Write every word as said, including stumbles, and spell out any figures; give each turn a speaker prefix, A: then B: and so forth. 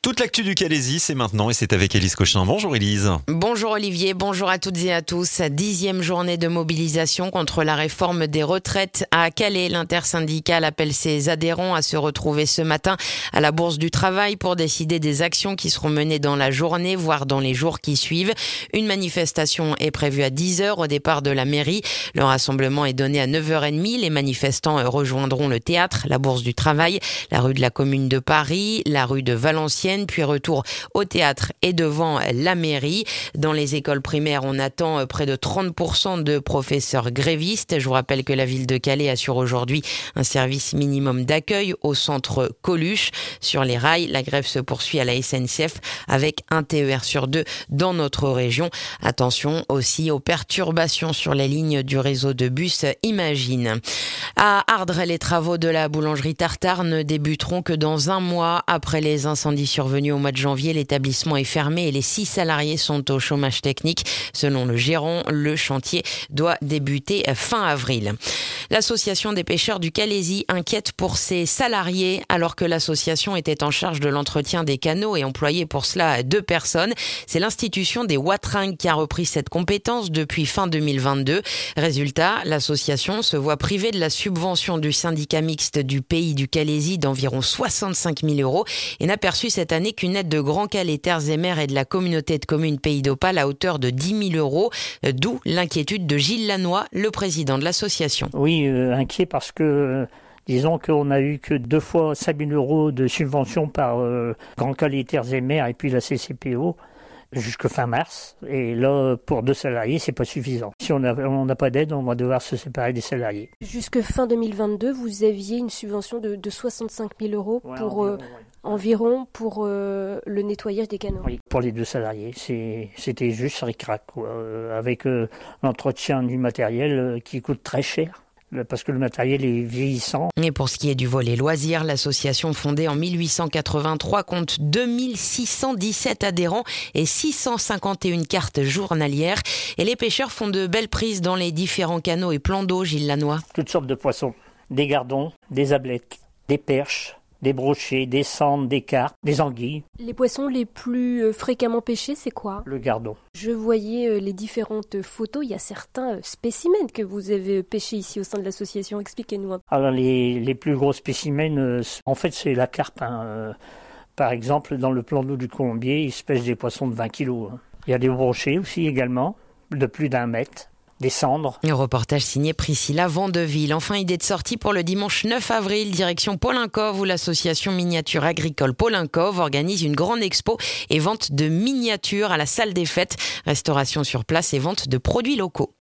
A: Toute l'actu du Calaisis, c'est maintenant et c'est avec Élise Cochin. Bonjour Élise.
B: Bonjour Olivier, bonjour à toutes et à tous. Dixième journée de mobilisation contre la réforme des retraites à Calais. L'intersyndicale appelle ses adhérents à se retrouver ce matin à la Bourse du Travail pour décider des actions qui seront menées dans la journée, voire dans les jours qui suivent. Une manifestation est prévue à dix heures au départ de la mairie. Le rassemblement est donné à neuf heures trente. Les manifestants rejoindront le théâtre, la Bourse du Travail, la rue de la Commune de Paris, la rue de Valenciennes, puis retour au théâtre et devant la mairie. Dans les écoles primaires, on attend près de trente pour cent de professeurs grévistes. Je vous rappelle que la ville de Calais assure aujourd'hui un service minimum d'accueil au centre Coluche. Sur les rails, la grève se poursuit à la S N C F avec un T E R sur deux dans notre région. Attention aussi aux perturbations sur les lignes du réseau de bus Imagine. À Ardres, les travaux de la boulangerie Tartare ne débuteront que dans un mois. Après les incendies survenus au mois de janvier, l'établissement est fermé et les six salariés sont au chômage technique. Selon le gérant, le chantier doit débuter fin avril. L'association des pêcheurs du Calaisis inquiète pour ses salariés alors que l'association était en charge de l'entretien des canaux et employait pour cela deux personnes. C'est l'institution des Watringues qui a repris cette compétence depuis fin deux mille vingt-deux. Résultat, l'association se voit privée de la subvention du syndicat mixte du Pays du Calaisis d'environ soixante-cinq mille euros et n'a perçu cette année qu'une aide de Grand Calais Terres et Mers et de la communauté de communes Pays d'Opale à hauteur de dix mille euros, d'où l'inquiétude de Gilles Lannoy, le président de l'association.
C: Oui, euh, inquiet parce que, euh, disons qu'on a eu que deux fois cinq mille euros de subvention par euh, Grand Calais Terres et Mers et puis la C C P O jusqu'à fin mars. Et là, pour deux salariés, c'est pas suffisant. Si on n'a on n'a pas d'aide, on va devoir se séparer des salariés.
D: Jusque fin deux mille vingt-deux, vous aviez une subvention de, de soixante-cinq mille euros
C: Ouais,
D: pour...
C: environ,
D: euh,
C: ouais.
D: environ pour euh, le nettoyage des canaux.
C: Oui, pour les deux salariés, c'est, c'était juste ric-rac, quoi, euh, avec euh, l'entretien du matériel euh, qui coûte très cher, parce que le matériel est vieillissant.
B: Et pour ce qui est du volet loisirs, l'association fondée en mille huit cent quatre-vingt-trois compte deux mille six cent dix-sept adhérents et six cent cinquante et une cartes journalières. Et les pêcheurs font de belles prises dans les différents canaux et plans d'eau, Gilles Lannoy.
C: Toutes sortes de poissons, des gardons, des ablettes, des perches, des brochets, des sandres, des carpes, des anguilles.
D: Les poissons les plus euh, fréquemment pêchés, c'est quoi ?
C: Le gardon.
D: Je voyais euh, les différentes photos. Il y a certains euh, spécimens que vous avez pêchés ici au sein de l'association. Expliquez-nous un peu.
C: Alors les, les plus gros spécimens, euh, en fait c'est la carpe. Hein. Euh, par exemple, dans le plan d'eau du Colombier, il se pêche des poissons de vingt kilos. Hein. Il y a des brochets aussi également, de plus d'un mètre. Des cendres.
B: Un reportage signé Priscilla Vandeville. Enfin, idée de sortie pour le dimanche neuf avril, direction Paulincove, où l'association Miniature Agricole Paulincove organise une grande expo et vente de miniatures à la salle des fêtes. Restauration sur place et vente de produits locaux.